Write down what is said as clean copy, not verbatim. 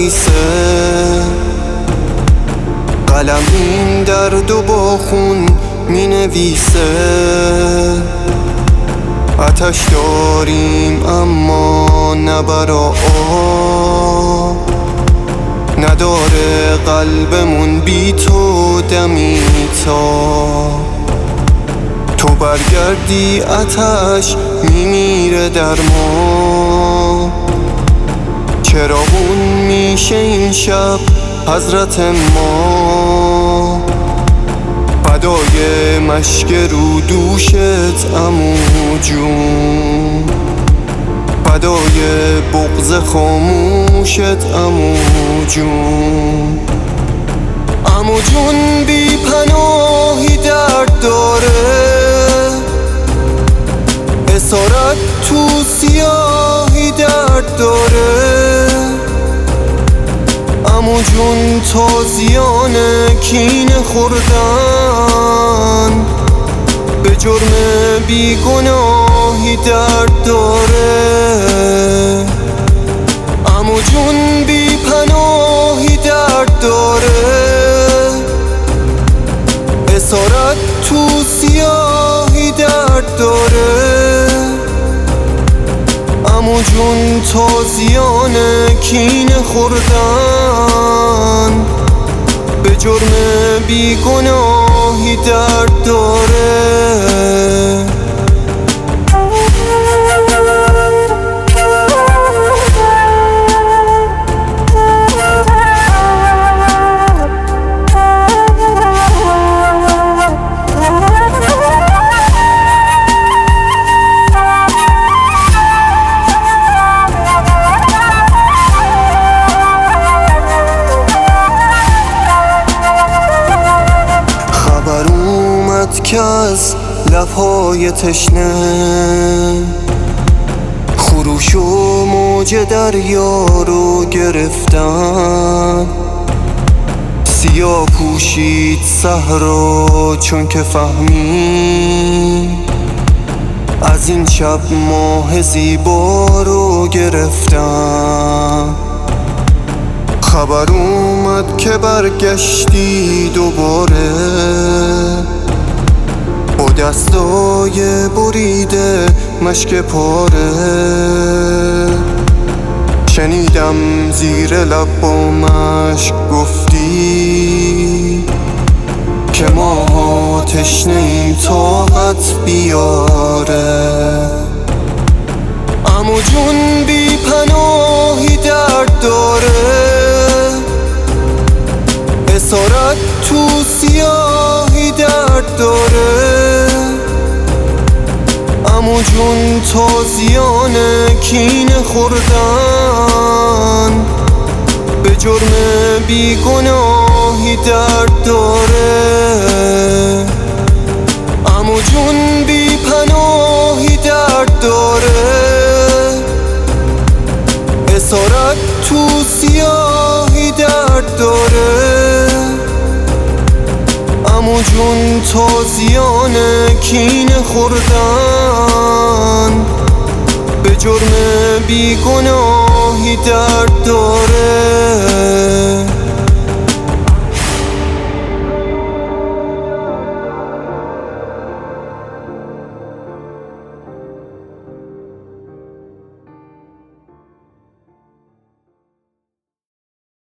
ننویسه، قلم این درد و با خون می نویسه. آتش داریم اما نه برا آب، نداره قلبمون بی تو دمی تا تو برگردی. آتش میمیره در ما، چراغون میشه این شب حضرت ما. فدای مشک رو دوشت عمو جون، فدای بغض خاموشت عمو جون. عمو جون بی پناهی درد داره، اسارت تو سیاهی درد داره. عمو جون تازیان کینه خوردن، به جرم بیگناهی درد داره. عمو جون بی پناهی درد داره، اسارت تو سیاهی درد داره. عمو جون تازیان کینه خوردن، به جرم بیگناهی درد داره. که از لبهای تشنه خروش و موج دریا رو گرفتن. سیاه پوشید صحرا چون که فهمید، از این شب ماه زیبا رو گرفتن. خبر اومد که برگشتی دوباره، با دستای بریده مشک پاره. شنیدم زیر لب با مشک گفتی که ما تشنه این طاقت بیاره. عمو جون بی پناهی درد داره، اسارت تو سیاهی درد داره. عمو جون تازیان کینه خوردن، به جرم بیگناهی درد داره. عمو جون بی پناهی درد داره، اسارت تو سیاهی درد داره. عمو جون تازیان کینه خوردن، به جرم بیگناهی درد داره.